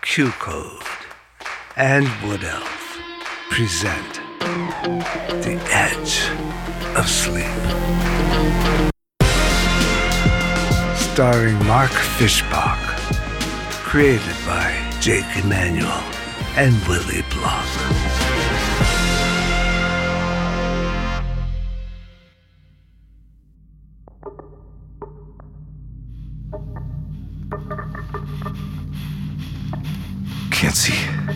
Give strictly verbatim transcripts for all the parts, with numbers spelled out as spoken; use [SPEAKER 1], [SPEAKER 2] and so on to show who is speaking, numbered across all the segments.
[SPEAKER 1] Q-Code and Wood Elf present The Edge of Sleep. Starring Mark Fishbach. Created by Jake Emanuel and Willie Block.
[SPEAKER 2] Can't see.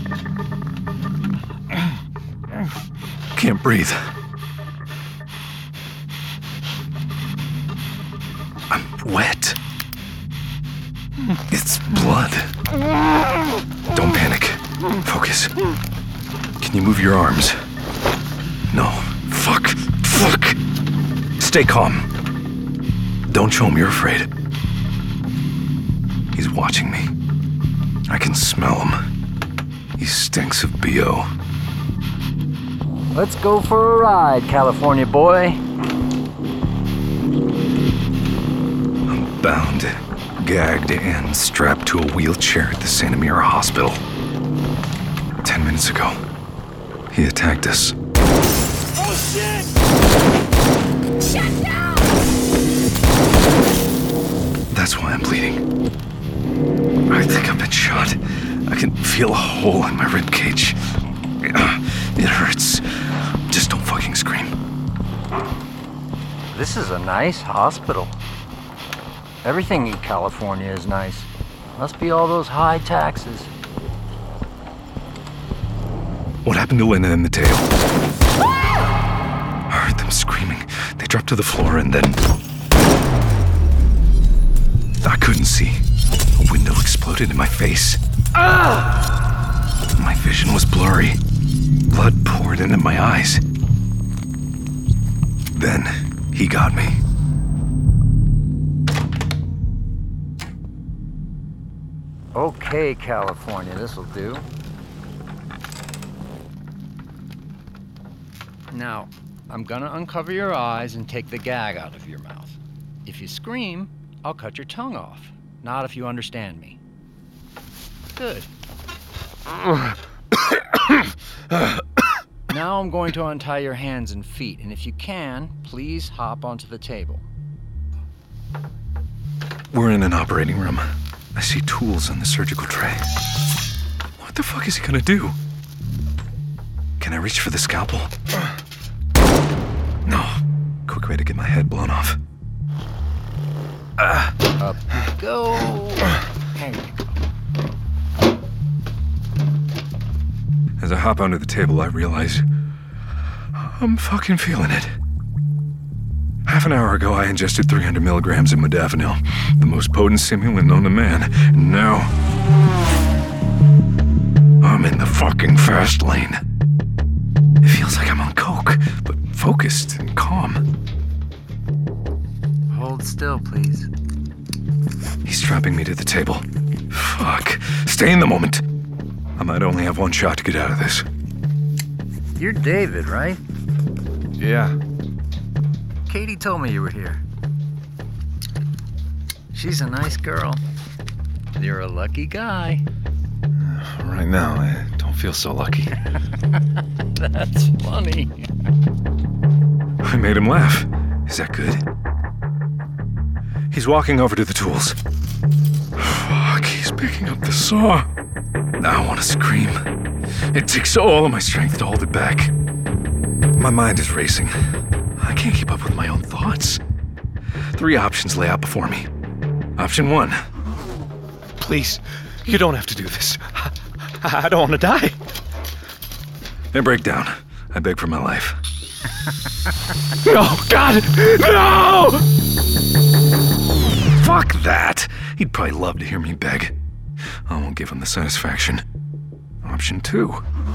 [SPEAKER 2] Can't breathe. I'm wet. It's blood. Don't panic. Focus. Can you move your arms? No. Fuck. Fuck. Stay calm. Don't show him you're afraid. He's watching me. I can smell him. He stinks of B O.
[SPEAKER 3] Let's go for a ride, California boy.
[SPEAKER 2] I'm bound, gagged, and strapped to a wheelchair at the Santa Mira Hospital. Ten minutes ago, he attacked us.
[SPEAKER 4] Oh shit! Shut down!
[SPEAKER 2] That's why I'm bleeding. I think I've been shot. I can feel a hole in my ribcage. It hurts. Just don't fucking scream.
[SPEAKER 3] This is a nice hospital. Everything in California is nice. Must be all those high taxes.
[SPEAKER 2] What happened to Lena and Mateo? I heard them screaming. They dropped to the floor and then... I couldn't see. A window exploded in my face. Ah! My vision was blurry. Blood poured into my eyes. Then he got me.
[SPEAKER 3] Okay, California, this'll do. Now, I'm gonna uncover your eyes and take the gag out of your mouth. If you scream, I'll cut your tongue off. Not if you understand me. Good. Now I'm going to untie your hands and feet, and if you can, please hop onto the table.
[SPEAKER 2] We're in an operating room. I see tools on the surgical tray. What the fuck is he gonna do? Can I reach for the scalpel? No. Quick way to get my head blown off. Ah.
[SPEAKER 3] Up you go. There you go.
[SPEAKER 2] As I hop onto the table, I realize I'm fucking feeling it. Half an hour ago, I ingested three hundred milligrams of modafinil, the most potent stimulant known to man. And now, I'm in the fucking fast lane. It feels like I'm on coke, but focused and calm.
[SPEAKER 3] Hold still, please.
[SPEAKER 2] He's strapping me to the table. Fuck. Stay in the moment. I might only have one shot to get out of this.
[SPEAKER 3] You're David, right?
[SPEAKER 2] Yeah.
[SPEAKER 3] Katie told me you were here. She's a nice girl. You're a lucky guy.
[SPEAKER 2] Right now, I don't feel so lucky.
[SPEAKER 3] That's funny.
[SPEAKER 2] I made him laugh. Is that good? He's walking over to the tools. Fuck, he's picking up the saw. Now I want to scream. It takes all of my strength to hold it back. My mind is racing. I can't keep up with my own thoughts. Three options lay out before me. Option one.
[SPEAKER 5] Please, you don't have to do this. I, I don't want to die.
[SPEAKER 2] I break down. I beg for my life.
[SPEAKER 5] No, God, no!
[SPEAKER 2] Fuck that. He'd probably love to hear me beg. I won't give him the satisfaction. Option two.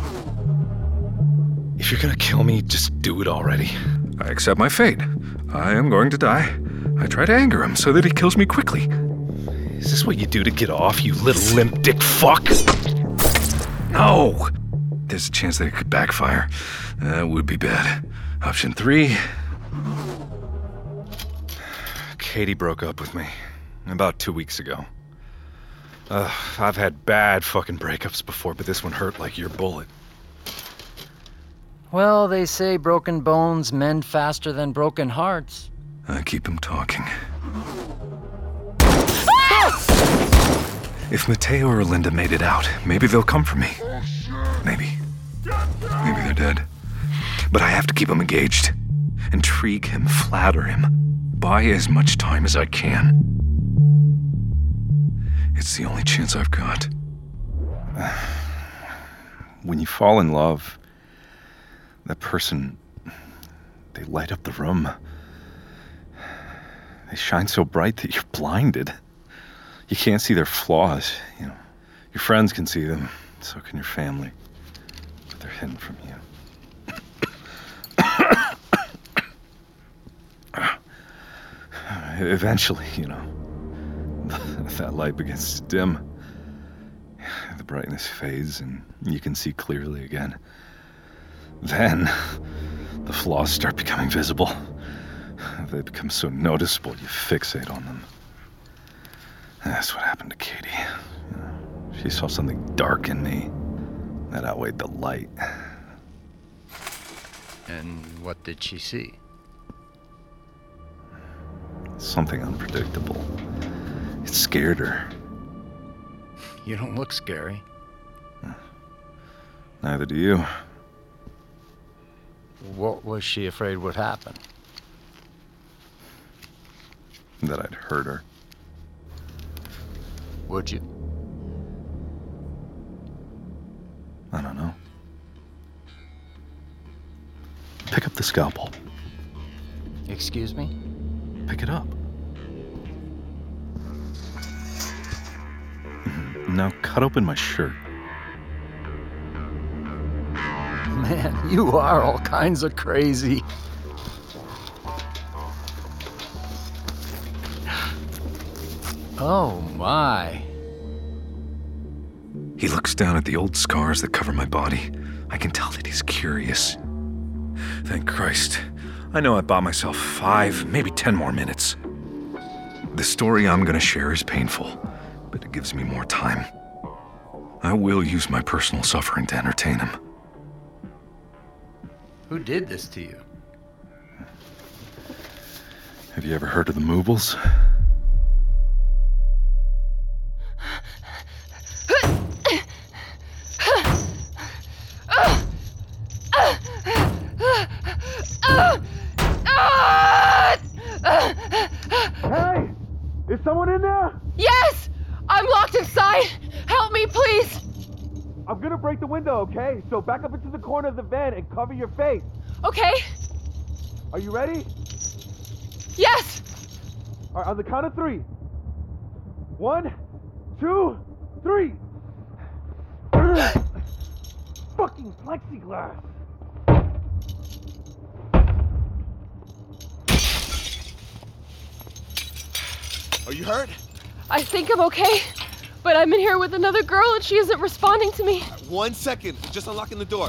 [SPEAKER 5] If you're gonna kill me, just do it already.
[SPEAKER 2] I accept my fate. I am going to die. I try to anger him so that he kills me quickly.
[SPEAKER 5] Is this what you do to get off, you little limp dick fuck?
[SPEAKER 2] No! There's a chance that it could backfire. That would be bad. Option three.
[SPEAKER 5] Katie broke up with me about two weeks ago.
[SPEAKER 2] Uh, I've had bad fucking breakups before, but this one hurt like your bullet.
[SPEAKER 3] Well, they say broken bones mend faster than broken hearts.
[SPEAKER 2] I keep him talking. If Mateo or Linda made it out, maybe they'll come for me. Maybe. Maybe they're dead. But I have to keep him engaged. Intrigue him, flatter him. Buy as much time as I can. It's the only chance I've got. When you fall in love, that person, they light up the room. They shine so bright that you're blinded. You can't see their flaws, you know. Your friends can see them, so can your family. But they're hidden from you. Eventually, you know, that light begins to dim. The brightness fades and you can see clearly again. Then, the flaws start becoming visible. They become so noticeable you fixate on them. That's what happened to Katie. You know, she saw something dark in me that outweighed the light.
[SPEAKER 3] And what did she see?
[SPEAKER 2] Something unpredictable. It scared her.
[SPEAKER 3] You don't look scary.
[SPEAKER 2] Neither do you.
[SPEAKER 3] What was she afraid would happen?
[SPEAKER 2] That I'd hurt her.
[SPEAKER 3] Would you?
[SPEAKER 2] I don't know. Pick up the scalpel.
[SPEAKER 3] Excuse me?
[SPEAKER 2] Pick it up. Now cut open my shirt.
[SPEAKER 3] Man, you are all kinds of crazy. Oh my.
[SPEAKER 2] He looks down at the old scars that cover my body. I can tell that he's curious. Thank Christ. I know I bought myself five, maybe ten more minutes. The story I'm gonna share is painful, but it gives me more time. I will use my personal suffering to entertain him.
[SPEAKER 3] Who did this to you?
[SPEAKER 2] Have you ever heard of the Moobles?
[SPEAKER 6] Hey! Is someone in there?
[SPEAKER 7] Yes! I'm locked inside! Help me, please!
[SPEAKER 6] I'm gonna break the window, okay? So back up into the corner of the van and cover your face.
[SPEAKER 7] Okay.
[SPEAKER 6] Are you ready?
[SPEAKER 7] Yes!
[SPEAKER 6] All right, on the count of three. One, two, three. Fucking plexiglass. Are you hurt?
[SPEAKER 7] I think I'm okay, but I'm in here with another girl and she isn't responding to me.
[SPEAKER 6] One second, just unlocking the door.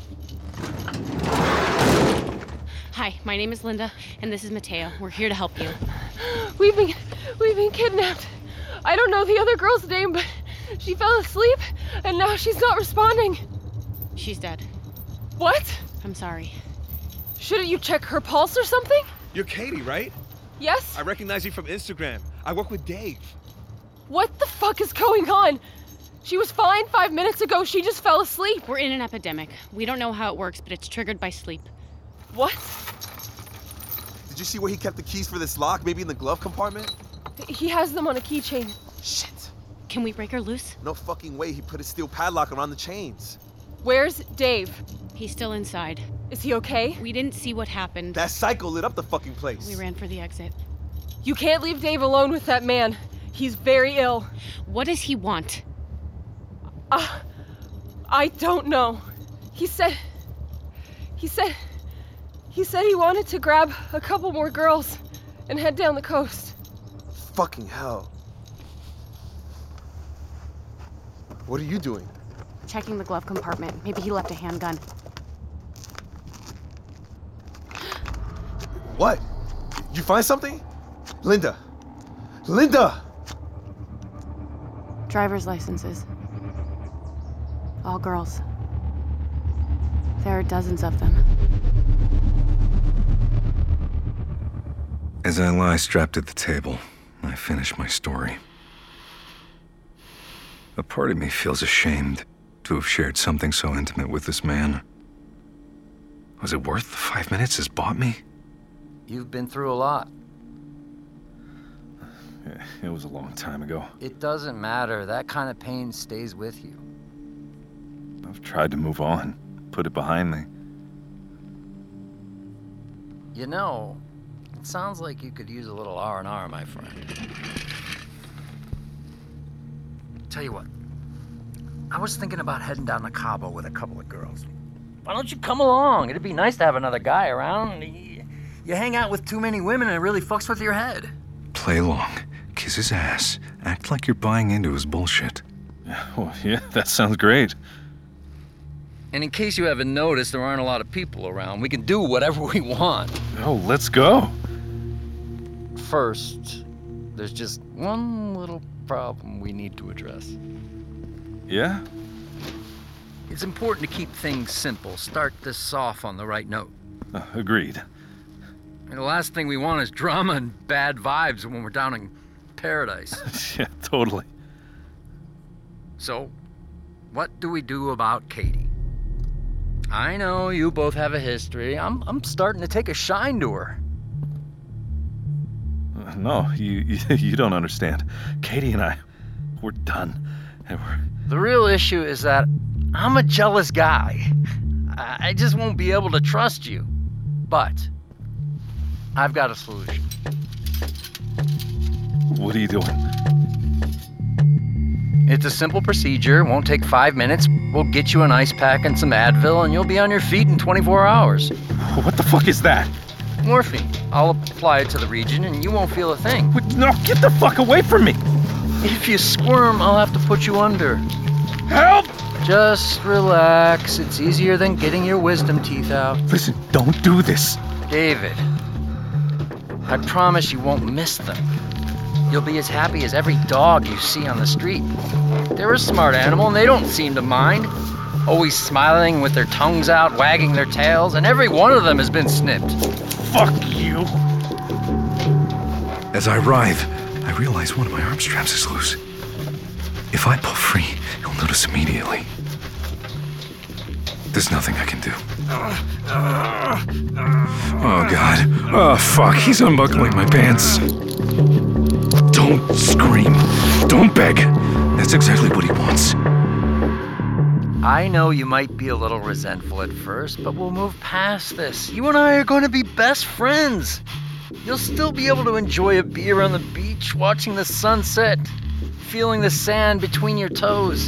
[SPEAKER 8] Hi, my name is Linda, and this is Mateo. We're here to help you.
[SPEAKER 7] We've been, we've been kidnapped. I don't know the other girl's name, but she fell asleep and now she's not responding.
[SPEAKER 8] She's dead.
[SPEAKER 7] What?
[SPEAKER 8] I'm sorry.
[SPEAKER 7] Shouldn't you check her pulse or something?
[SPEAKER 6] You're Katie, right?
[SPEAKER 7] Yes?
[SPEAKER 6] I recognize you from Instagram. I work with Dave.
[SPEAKER 7] What the fuck is going on? She was fine five minutes ago. She just fell asleep.
[SPEAKER 8] We're in an epidemic. We don't know how it works, but it's triggered by sleep.
[SPEAKER 7] What?
[SPEAKER 6] Did you see where he kept the keys for this lock? Maybe in the glove compartment?
[SPEAKER 7] He has them on a keychain.
[SPEAKER 6] Shit.
[SPEAKER 8] Can we break her loose?
[SPEAKER 6] No fucking way he put a steel padlock around the chains.
[SPEAKER 7] Where's Dave?
[SPEAKER 8] He's still inside.
[SPEAKER 7] Is he okay?
[SPEAKER 8] We didn't see what happened.
[SPEAKER 6] That psycho lit up the fucking place.
[SPEAKER 8] We ran for the exit.
[SPEAKER 7] You can't leave Dave alone with that man. He's very ill.
[SPEAKER 8] What does he want?
[SPEAKER 7] Uh, I don't know. He said... He said... He said he wanted to grab a couple more girls and head down the coast.
[SPEAKER 6] Fucking hell. What are you doing?
[SPEAKER 8] Checking the glove compartment. Maybe he left a handgun.
[SPEAKER 6] What? You find something? Linda. Linda!
[SPEAKER 8] Driver's licenses. All girls. There are dozens of them.
[SPEAKER 2] As I lie strapped at the table, I finish my story. A part of me feels ashamed to have shared something so intimate with this man. Was it worth the five minutes this bought me?
[SPEAKER 3] You've been through a lot.
[SPEAKER 2] It was a long time ago.
[SPEAKER 3] It doesn't matter. That kind of pain stays with you.
[SPEAKER 2] I've tried to move on, put it behind me.
[SPEAKER 3] You know, it sounds like you could use a little R and R, my friend. Tell you what, I was thinking about heading down to Cabo with a couple of girls. Why don't you come along? It'd be nice to have another guy around. You, you hang out with too many women and it really fucks with your head.
[SPEAKER 2] Play along, kiss his ass, act like you're buying into his bullshit.
[SPEAKER 9] Well, yeah, that sounds great.
[SPEAKER 3] And in case you haven't noticed, there aren't a lot of people around. We can do whatever we want.
[SPEAKER 9] Oh, let's go.
[SPEAKER 3] First, there's just one little problem we need to address.
[SPEAKER 9] Yeah?
[SPEAKER 3] It's important to keep things simple. Start this off on the right note.
[SPEAKER 9] Uh, agreed.
[SPEAKER 3] And the last thing we want is drama and bad vibes when we're down in paradise.
[SPEAKER 9] Yeah, totally.
[SPEAKER 3] So, what do we do about Katie? I know you both have a history. I'm I'm starting to take a shine to her.
[SPEAKER 9] Uh, no, you, you you don't understand. Katie and I, we're done. And we're...
[SPEAKER 3] The real issue is that I'm a jealous guy. I I just won't be able to trust you. But I've got a solution.
[SPEAKER 9] What are you doing?
[SPEAKER 3] It's a simple procedure, won't take five minutes. We'll get you an ice pack and some Advil, and you'll be on your feet in twenty-four hours.
[SPEAKER 9] What the fuck is that?
[SPEAKER 3] Morphine. I'll apply it to the region, and you won't feel a thing.
[SPEAKER 9] No, get the fuck away from me!
[SPEAKER 3] If you squirm, I'll have to put you under.
[SPEAKER 9] Help!
[SPEAKER 3] Just relax. It's easier than getting your wisdom teeth out.
[SPEAKER 9] Listen, don't do this.
[SPEAKER 3] David, I promise you won't miss them. You'll be as happy as every dog you see on the street. They're a smart animal and they don't seem to mind. Always smiling with their tongues out, wagging their tails, and every one of them has been snipped.
[SPEAKER 9] Fuck you.
[SPEAKER 2] As I writhe, I realize one of my arm straps is loose. If I pull free, you'll notice immediately. There's nothing I can do. Oh, God. Oh, fuck. He's unbuckling my pants. Don't scream. Don't beg. That's exactly what he wants.
[SPEAKER 3] I know you might be a little resentful at first, but we'll move past this. You and I are going to be best friends. You'll still be able to enjoy a beer on the beach, watching the sunset, feeling the sand between your toes.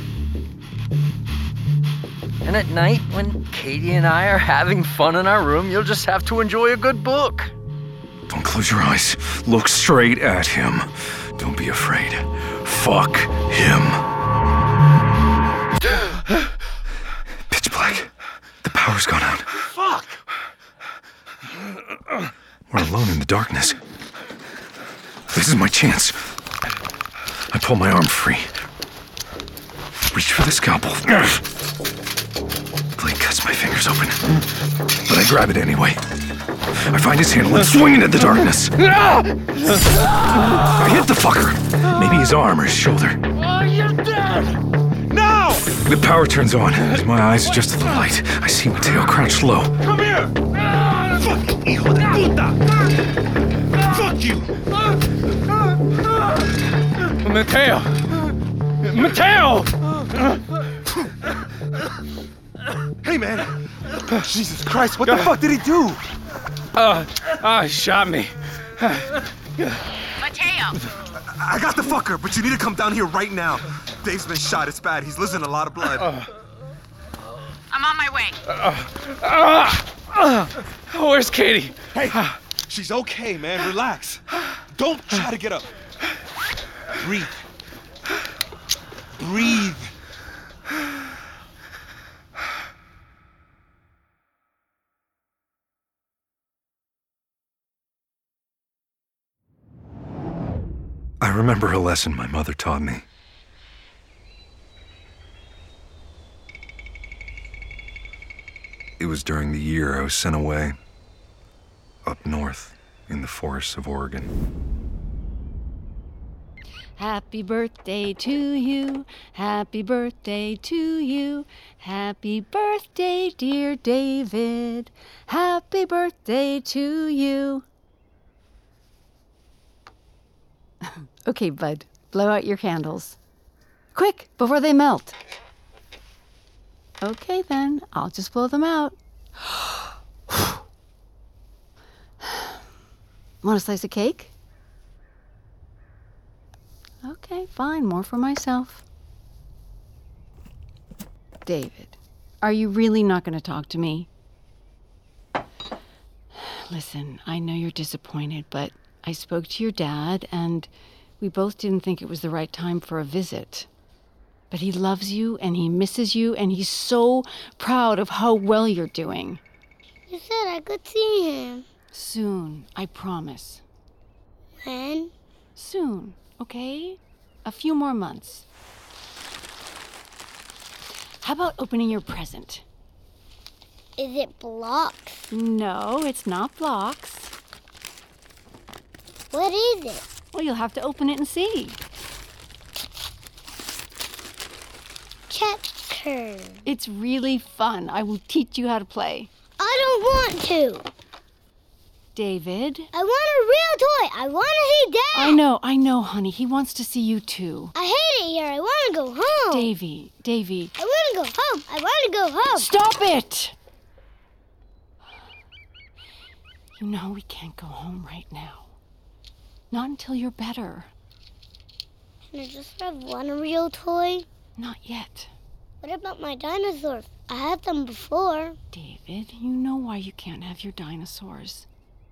[SPEAKER 3] And at night, when Katie and I are having fun in our room, you'll just have to enjoy a good book.
[SPEAKER 2] Don't close your eyes. Look straight at him. Don't be afraid. Fuck him. Pitch black. The power's gone out.
[SPEAKER 6] Fuck!
[SPEAKER 2] We're alone in the darkness. This is my chance. I pull my arm free. Reach for the scalpel. Blade cuts my fingers open. But I grab it anyway. I find his handle and swing it at the darkness. I hit the fucker. Maybe his arm or his shoulder.
[SPEAKER 6] Oh, you're dead! Now!
[SPEAKER 2] The power turns on. As my eyes adjust to the light, I see Mateo crouched low.
[SPEAKER 6] Come here! Fuck, hijo de puta! Fuck you!
[SPEAKER 9] Mateo! Mateo!
[SPEAKER 6] Hey, man! Jesus Christ, what the fuck did he do?
[SPEAKER 9] Uh, uh, he shot me.
[SPEAKER 8] Mateo!
[SPEAKER 6] I got the fucker, but you need to come down here right now. Dave's been shot. It's bad. He's losing a lot of blood.
[SPEAKER 8] I'm on my way.
[SPEAKER 9] Uh, uh, where's Katie?
[SPEAKER 6] Hey, she's okay, man. Relax. Don't try to get up. Breathe. Breathe.
[SPEAKER 2] I remember a lesson my mother taught me. It was during the year I was sent away, up north in the forests of Oregon.
[SPEAKER 10] Happy birthday to you, happy birthday to you, happy birthday, dear David, happy birthday to you. Okay, bud, blow out your candles. Quick, before they melt. Okay, then, I'll just blow them out. Want a slice of cake? Okay, fine, more for myself. David, are you really not going to talk to me? Listen, I know you're disappointed, but I spoke to your dad, and we both didn't think it was the right time for a visit. But he loves you, and he misses you, and he's so proud of how well you're doing.
[SPEAKER 11] You said I could see him.
[SPEAKER 10] Soon, I promise.
[SPEAKER 11] When?
[SPEAKER 10] Soon, okay? A few more months. How about opening your present?
[SPEAKER 11] Is it blocks?
[SPEAKER 10] No, it's not blocks.
[SPEAKER 11] What is it?
[SPEAKER 10] Well, you'll have to open it and see.
[SPEAKER 11] Checkers.
[SPEAKER 10] It's really fun. I will teach you how to play.
[SPEAKER 11] I don't want to.
[SPEAKER 10] David?
[SPEAKER 11] I want a real toy. I want to see Dad.
[SPEAKER 10] I know, I know, honey. He wants to see you too.
[SPEAKER 11] I hate it here. I want to go home.
[SPEAKER 10] Davy, Davy.
[SPEAKER 11] I want to go home. I want to go home.
[SPEAKER 10] Stop it! You know we can't go home right now. Not until you're better.
[SPEAKER 11] Can I just have one real toy?
[SPEAKER 10] Not yet.
[SPEAKER 11] What about my dinosaurs? I had them before.
[SPEAKER 10] David, you know why you can't have your dinosaurs.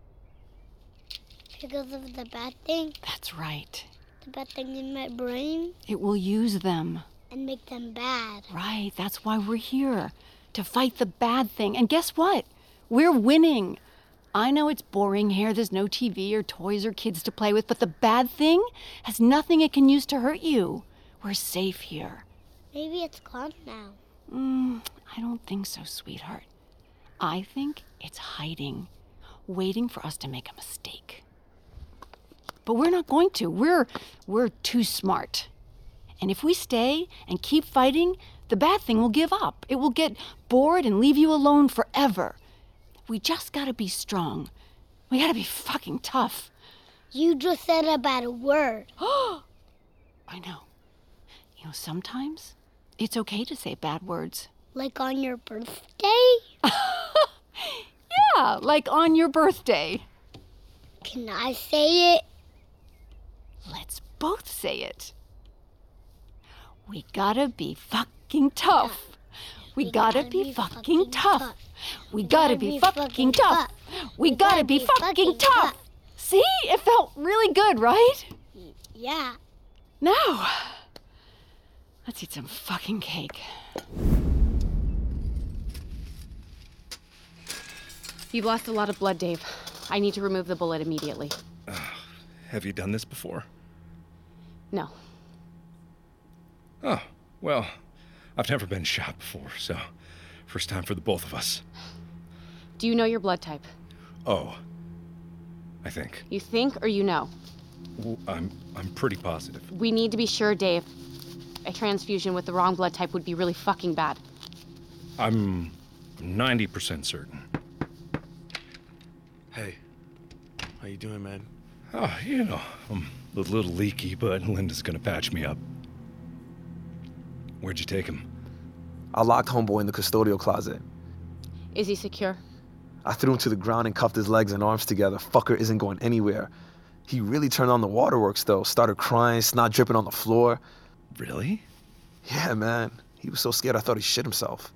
[SPEAKER 11] Because of the bad thing?
[SPEAKER 10] That's right.
[SPEAKER 11] The bad thing in my brain?
[SPEAKER 10] It will use them.
[SPEAKER 11] And make them bad.
[SPEAKER 10] Right, that's why we're here. To fight the bad thing. And guess what? We're winning. I know it's boring here. There's no T V or toys or kids to play with, but the bad thing has nothing it can use to hurt you. We're safe here.
[SPEAKER 11] Maybe it's gone now.
[SPEAKER 10] Mm, I don't think so, sweetheart. I think it's hiding, waiting for us to make a mistake. But we're not going to. We're we're too smart. And if we stay and keep fighting, the bad thing will give up. It will get bored and leave you alone forever. We just gotta be strong. We gotta be fucking tough.
[SPEAKER 11] You just said a bad word.
[SPEAKER 10] I know. You know, sometimes it's okay to say bad words.
[SPEAKER 11] Like on your birthday?
[SPEAKER 10] Yeah, like on your birthday.
[SPEAKER 11] Can I say it?
[SPEAKER 10] Let's both say it. We gotta be fucking tough. We, we gotta, gotta be, be fucking, fucking tough. tough. We, we gotta, gotta be, be fucking, fucking tough. tough. We, we gotta, gotta be, be fucking, fucking tough. tough. See? It felt really good, right?
[SPEAKER 11] Yeah.
[SPEAKER 10] Now, let's eat some fucking cake.
[SPEAKER 8] You've lost a lot of blood, Dave. I need to remove the bullet immediately.
[SPEAKER 9] Uh, have you done this before?
[SPEAKER 8] No.
[SPEAKER 9] Oh, well, I've never been shot before, so first time for the both of us.
[SPEAKER 8] Do you know your blood type?
[SPEAKER 9] Oh, I think.
[SPEAKER 8] You think or you know?
[SPEAKER 9] Well, I'm I'm pretty positive.
[SPEAKER 8] We need to be sure, Dave. A transfusion with the wrong blood type would be really fucking bad.
[SPEAKER 9] I'm ninety percent certain.
[SPEAKER 5] Hey, how you doing, man?
[SPEAKER 9] Oh, you know, I'm a little leaky, but Linda's gonna patch me up. Where'd you take him?
[SPEAKER 6] I locked homeboy in the custodial closet.
[SPEAKER 8] Is he secure?
[SPEAKER 6] I threw him to the ground and cuffed his legs and arms together. Fucker isn't going anywhere. He really turned on the waterworks, though. Started crying, snot dripping on the floor.
[SPEAKER 9] Really?
[SPEAKER 6] Yeah, man. He was so scared I thought he shit himself.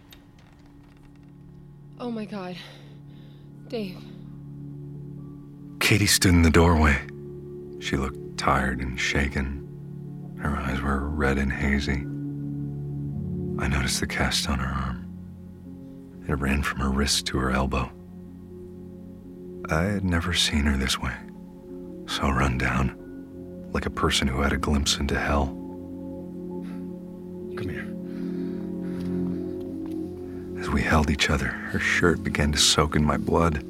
[SPEAKER 7] Oh my God. Dave.
[SPEAKER 2] Katie stood in the doorway. She looked tired and shaken. Her eyes were red and hazy. I noticed the cast on her arm. It ran from her wrist to her elbow. I had never seen her this way. So run down, like a person who had a glimpse into hell.
[SPEAKER 9] Come here.
[SPEAKER 2] As we held each other, her shirt began to soak in my blood.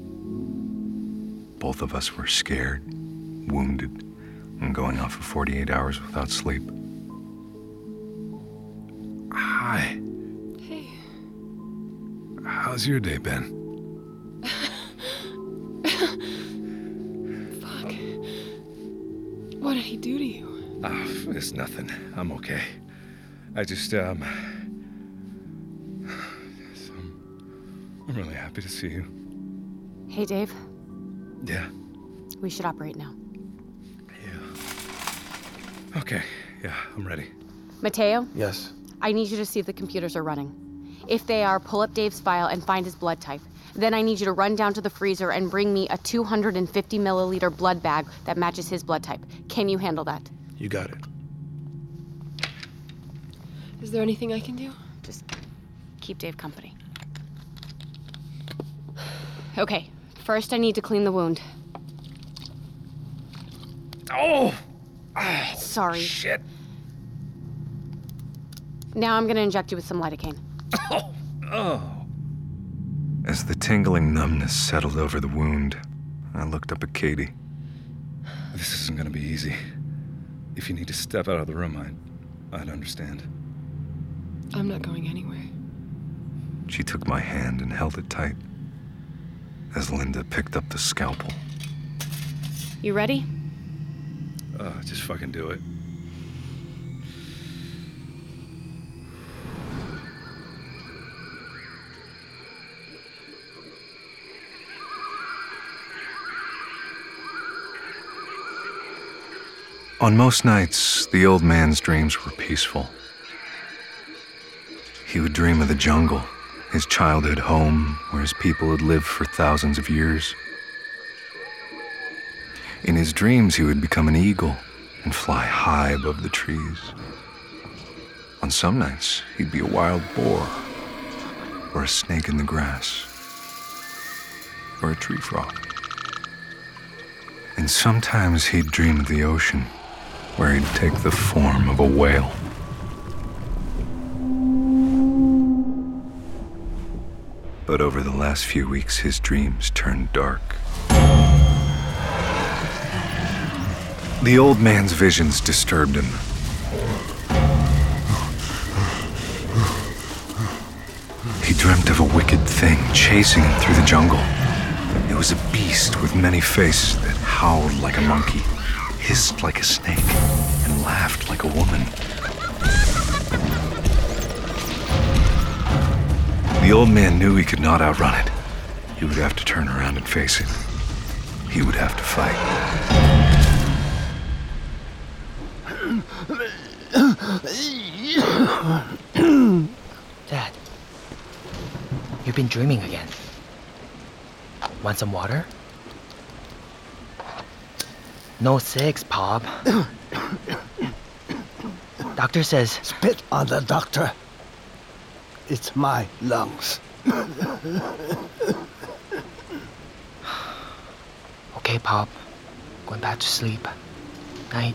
[SPEAKER 2] Both of us were scared, wounded, and going off for forty-eight hours without sleep. Hi.
[SPEAKER 7] Hey.
[SPEAKER 2] How's your day been?
[SPEAKER 7] Fuck. What did he do to you?
[SPEAKER 2] Ah, oh, it's nothing. I'm okay. I just, um... I'm really happy to see you.
[SPEAKER 8] Hey, Dave.
[SPEAKER 2] Yeah.
[SPEAKER 8] We should operate now.
[SPEAKER 2] Yeah. Okay. Yeah, I'm ready.
[SPEAKER 8] Mateo?
[SPEAKER 6] Yes.
[SPEAKER 8] I need you to see if the computers are running. If they are, pull up Dave's file and find his blood type. Then I need you to run down to the freezer and bring me a two hundred fifty milliliter blood bag that matches his blood type. Can you handle that?
[SPEAKER 6] You got it.
[SPEAKER 7] Is there anything I can do?
[SPEAKER 8] Just keep Dave company. Okay, first I need to clean the wound.
[SPEAKER 2] Oh!
[SPEAKER 8] Oh Sorry.
[SPEAKER 2] Shit.
[SPEAKER 8] Now I'm gonna inject you with some lidocaine.
[SPEAKER 2] Oh! Oh! As the tingling numbness settled over the wound, I looked up at Katie. This isn't gonna be easy. If you need to step out of the room, I'd, I'd understand.
[SPEAKER 7] I'm not going anywhere.
[SPEAKER 2] She took my hand and held it tight as Linda picked up the scalpel.
[SPEAKER 8] You ready?
[SPEAKER 2] Uh, just fucking do it. On most nights, the old man's dreams were peaceful. He would dream of the jungle, his childhood home, where his people had lived for thousands of years. In his dreams, he would become an eagle and fly high above the trees. On some nights, he'd be a wild boar, or a snake in the grass, or a tree frog. And sometimes he'd dream of the ocean, where he'd take the form of a whale. But over the last few weeks, his dreams turned dark. The old man's visions disturbed him. He dreamt of a wicked thing chasing him through the jungle. It was a beast with many faces that howled like a monkey, hissed like a snake, and laughed like a woman. The old man knew he could not outrun it. He would have to turn around and face it. He would have to fight.
[SPEAKER 12] Dad, you've been dreaming again. Want some water? No cigs, Pop. Doctor says...
[SPEAKER 1] Spit on the doctor. It's my lungs.
[SPEAKER 12] Okay, Pop. Going back to sleep. Night.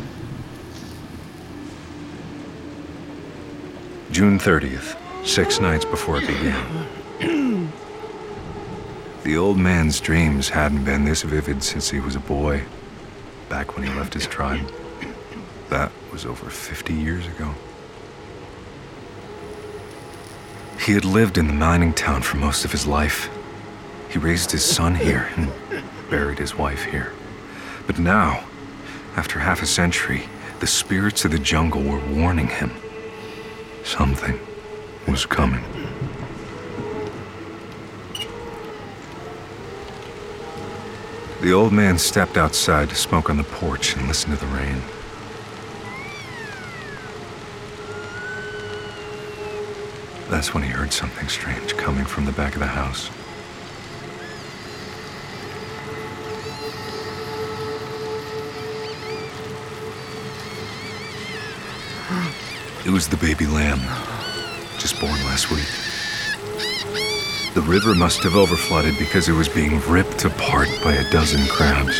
[SPEAKER 2] June thirtieth, six nights before it began. The old man's dreams hadn't been this vivid since he was a boy, back when he left his tribe. That was over fifty years ago. He had lived in the mining town for most of his life. He raised his son here and buried his wife here. But now, after half a century, the spirits of the jungle were warning him. Something was coming. The old man stepped outside to smoke on the porch and listen to the rain. That's when he heard something strange coming from the back of the house. It was the baby lamb, just born last week. The river must have overflooded because it was being ripped apart by a dozen crabs.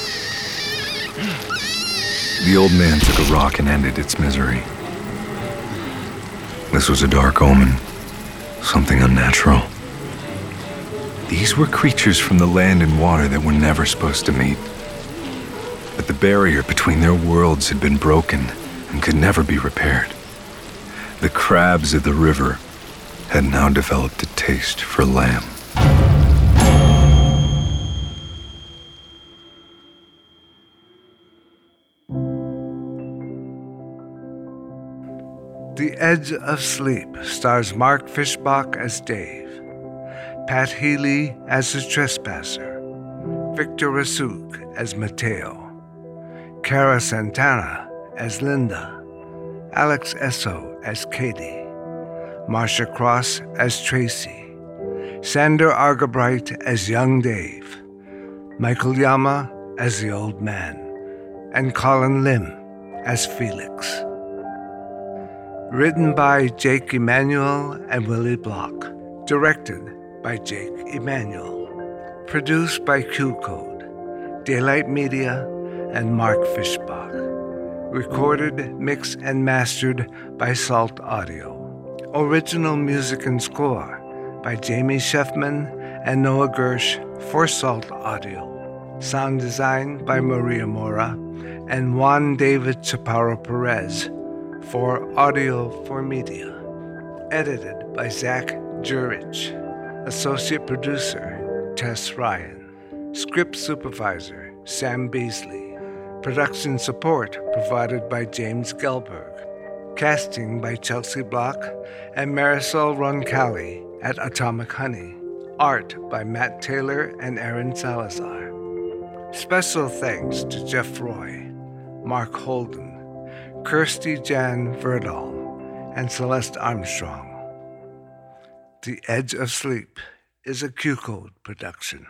[SPEAKER 2] The old man took a rock and ended its misery. This was a dark omen. something unnatural. These were creatures from the land and water that were never supposed to meet. But the barrier between their worlds had been broken and could never be repaired. The crabs of the river had now developed a taste for lamb.
[SPEAKER 1] The Edge of Sleep stars Mark Fishbach as Dave, Pat Healy as the Trespasser, Victor Rasuk as Mateo, Cara Santana as Linda, Alex Esso as Katie, Marsha Cross as Tracy, Sander Argabright as Young Dave, Michael Yama as the Old Man, and Colin Lim as Felix. Written by Jake Emanuel and Willie Block. Directed by Jake Emanuel. Produced by Q Code, Daylight Media, and Mark Fishbach. Recorded, mixed, and mastered by Salt Audio. Original music and score by Jamie Sheffman and Noah Gersh for Salt Audio. Sound design by Maria Mora and Juan David Chaparro Perez for Audio for Media. Edited by Zach Jurich. Associate producer, Tess Ryan. Script supervisor, Sam Beasley. Production support provided by James Gelberg. Casting by Chelsea Block and Marisol Roncalli at Atomic Honey. Art by Matt Taylor and Aaron Salazar. Special thanks to Jeff Roy, Mark Holden, Kirsty Jan Verdal, and Celeste Armstrong. The Edge of Sleep is a Q Code production.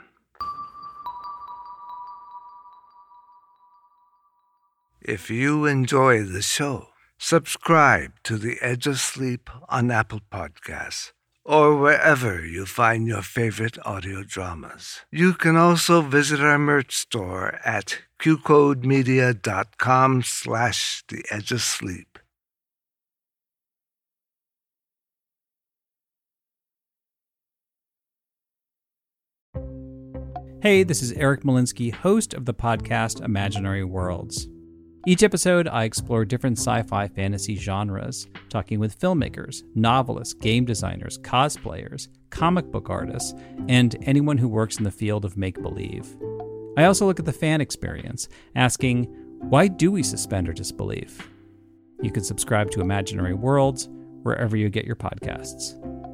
[SPEAKER 1] If you enjoy the show, subscribe to The Edge of Sleep on Apple Podcasts or wherever you find your favorite audio dramas. You can also visit our merch store at qcodemedia.com slash The Edge of Sleep.
[SPEAKER 13] Hey, this is Eric Molinsky, host of the podcast Imaginary Worlds. Each episode, I explore different sci-fi fantasy genres, talking with filmmakers, novelists, game designers, cosplayers, comic book artists, and anyone who works in the field of make-believe. I also look at the fan experience, asking, why do we suspend our disbelief? You can subscribe to Imaginary Worlds wherever you get your podcasts.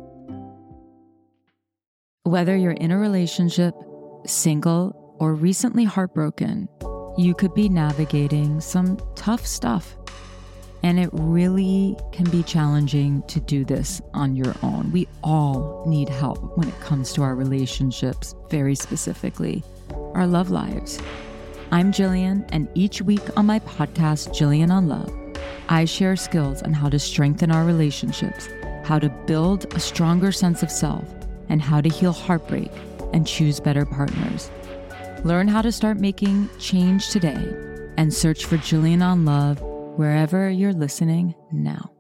[SPEAKER 14] Whether you're in a relationship, single, or recently heartbroken, you could be navigating some tough stuff. And it really can be challenging to do this on your own. We all need help when it comes to our relationships, very specifically, our love lives. I'm Jillian, and each week on my podcast, Jillian on Love, I share skills on how to strengthen our relationships, how to build a stronger sense of self, and how to heal heartbreak and choose better partners. Learn how to start making change today and search for Jillian on Love wherever you're listening now.